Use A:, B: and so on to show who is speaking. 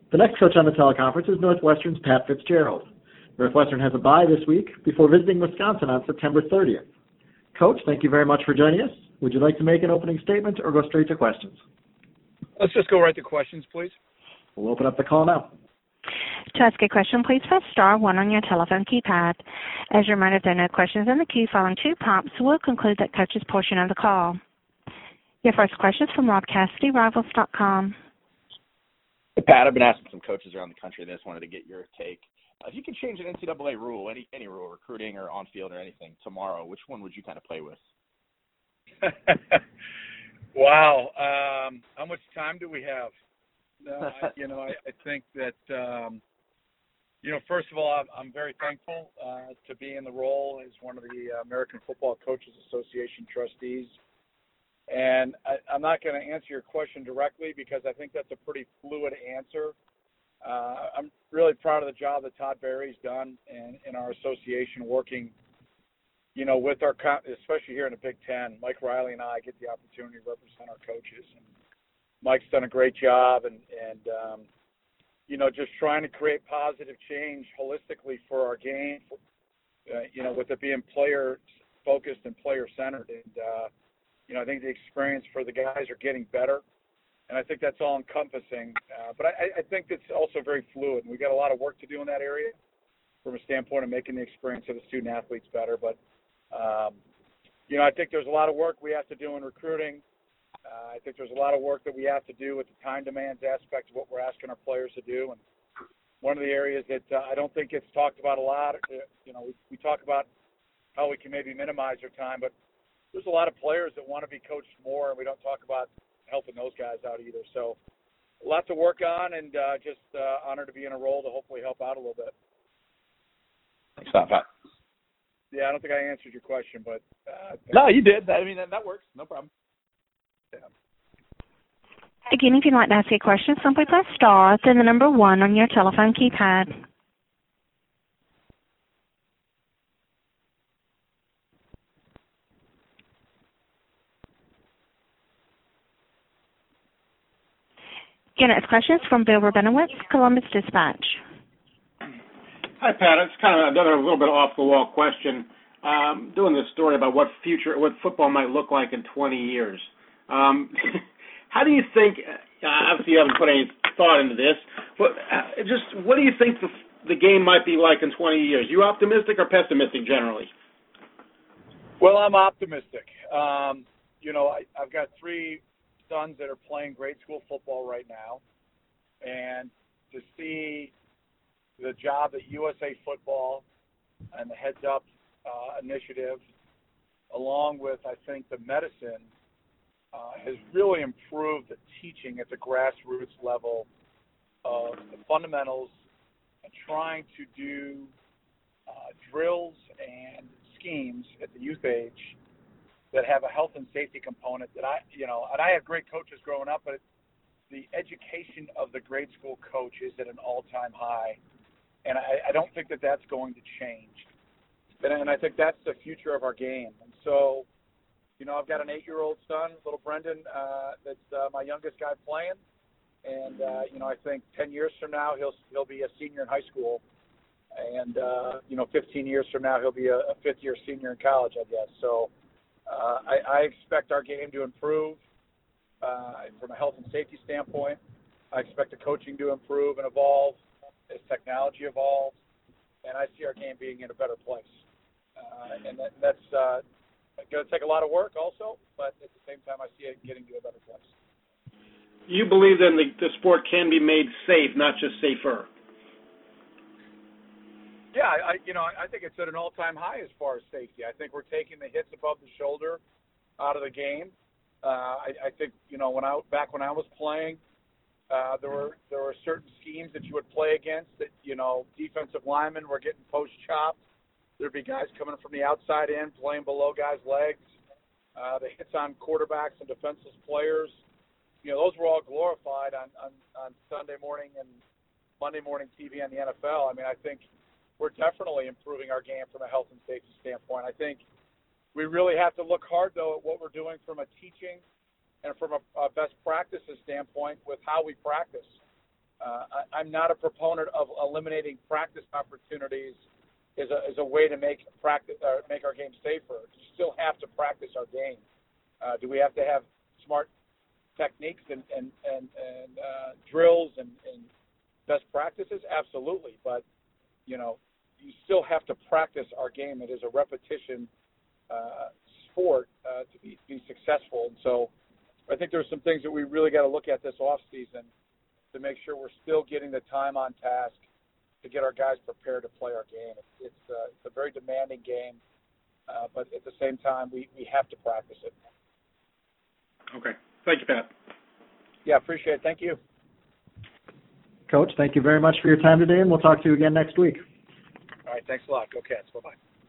A: The next coach on the teleconference is Northwestern's Pat Fitzgerald. Northwestern has a bye this week before visiting Wisconsin on September 30th. Coach, thank you very much for joining us. Would you like to make an opening statement or go straight to questions?
B: Let's just go right to questions, please.
A: We'll open up the call now.
C: To ask a question, please press star one on your telephone keypad. As a reminder, if there are no questions in the queue following 2 prompts, we'll conclude that coach's portion of the call. Your first question is from Rob Cassidy, Rivals.com.
D: Hey, Pat, I've been asking some coaches around the country this. Wanted to get your take. If you could change an NCAA rule, any rule, recruiting or on-field or anything, tomorrow, which one would you kind of play with?
B: Wow. How much time do we have? I think that, first of all, I'm very thankful to be in the role as one of the American Football Coaches Association trustees. And I'm not going to answer your question directly because I think that's a pretty fluid answer. I'm really proud of the job that Todd Berry's done in our association working, with our, especially here in the Big Ten. Mike Riley and I get the opportunity to represent our coaches. And Mike's done a great job and just trying to create positive change holistically for our game, with it being player-focused and player-centered. And, I think the experience for the guys are getting better. And I think that's all encompassing. But I think it's also very fluid. And we've got a lot of work to do in that area from a standpoint of making the experience of the student athletes better. But, I think there's a lot of work we have to do in recruiting. I think there's a lot of work that we have to do with the time demands aspect of what we're asking our players to do. And one of the areas that I don't think gets talked about a lot, we talk about how we can maybe minimize their time, but there's a lot of players that want to be coached more, and we don't talk about helping those guys out either. So a lot to work on, and just honored to be in a role to hopefully help out a little bit.
D: Thanks, Pat.
B: Yeah, I don't think I answered your question, but
D: no, you did. That works. No problem.
B: Yeah.
C: Again, if you'd like to ask a question, simply press star, then the number 1 on your telephone keypad. Your next question is from Bill Rabinowitz, Columbus Dispatch.
E: Hi, Pat. It's kind of another little bit off-the-wall question. Doing this story about what football might look like in 20 years. How do you think, obviously you haven't put any thought into this, but what do you think the game might be like in 20 years? You optimistic or pessimistic generally?
B: Well, I'm optimistic. I've got 3 sons that are playing grade school football right now, and to see the job that USA Football and the Heads Up initiative, along with, I think, the medicine, has really improved the teaching at the grassroots level of the fundamentals and trying to do drills and schemes at the youth age that have a health and safety component that and I had great coaches growing up, but the education of the grade school coach is at an all-time high, and I don't think that that's going to change. And I think that's the future of our game. And so, I've got an 8-year-old son, little Brendan, that's my youngest guy playing, and I think 10 years from now he'll be a senior in high school, and 15 years from now he'll be a 5th-year senior in college, I guess. So I expect our game to improve from a health and safety standpoint. I expect the coaching to improve and evolve as technology evolves, and I see our game being in a better place. And that's going to take a lot of work also, but at the same time I see it getting to a better place.
E: You believe then the sport can be made safe, not just safer?
B: Yeah, I think it's at an all-time high as far as safety. I think we're taking the hits above the shoulder out of the game. I think back when I was playing, there were certain schemes that you would play against that defensive linemen were getting post chopped. There'd be guys coming from the outside in playing below guys' legs. The hits on quarterbacks and defenseless players. Those were all glorified on Sunday morning and Monday morning TV on the NFL. I mean, I think we're definitely improving our game from a health and safety standpoint. I think we really have to look hard, though, at what we're doing from a teaching and from a best practices standpoint with how we practice. I'm not a proponent of eliminating practice opportunities as a way to make our game safer. You still have to practice our game. Do we have to have smart techniques and drills and best practices? Absolutely, but you still have to practice our game. It is a repetition sport to be successful, and so I think there's some things that we really got to look at this off season to make sure we're still getting the time on task to get our guys prepared to play our game. It's a very demanding game, but at the same time, we have to practice it.
E: Okay. Thank you, Pat.
B: Yeah, appreciate it. Thank you.
A: Coach, thank you very much for your time today, and we'll talk to you again next week.
B: All right, thanks a lot. Go Cats. Bye-bye.